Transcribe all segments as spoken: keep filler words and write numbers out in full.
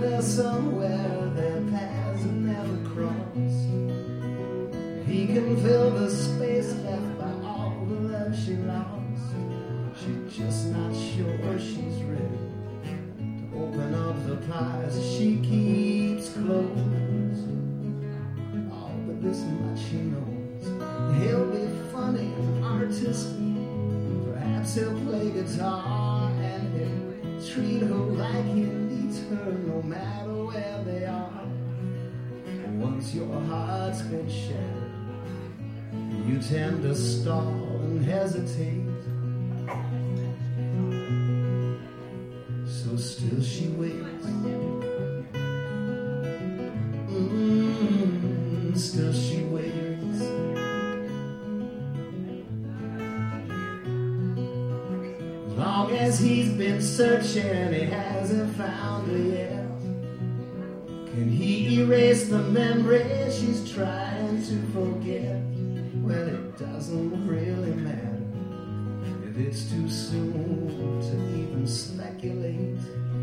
there somewhere their paths have never crossed. He can fill the space left by all the love she lost. She's just not sure she's ready to open up the pies she keeps closed. Oh, but this much she knows: he'll be funny and artistic. Perhaps he'll play guitar and he'll treat her like he needs her, no matter where they are. Once your heart's been shattered, you tend to stall and hesitate. So still she waits. Mm, still she waits. As long as he's been searching, he hasn't found her yet. Can he erase the memories she's trying to forget? Well, it doesn't really matter if it's too soon to even speculate.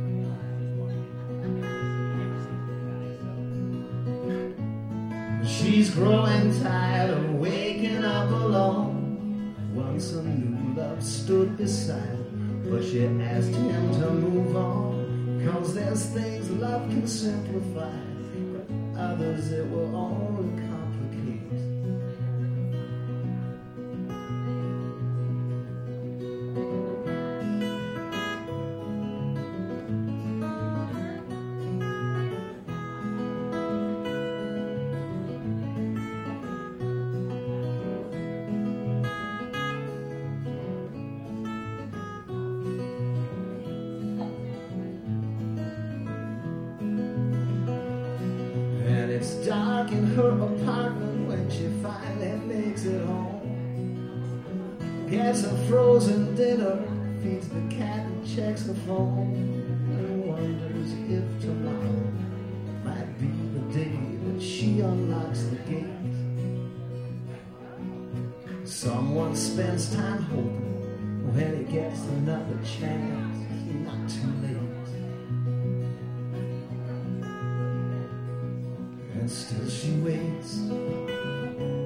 She's growing tired of waking up alone. Once a new love stood beside her, but she asked him to move on, 'cause there's things love can simplify, but others it will only complicate. It's dark in her apartment when she finally makes it home. Gets a frozen dinner, feeds the cat and checks the phone, and wonders if tomorrow might be the day that she unlocks the gate. Someone spends time hoping when he gets another chance, not too late. And still she waits.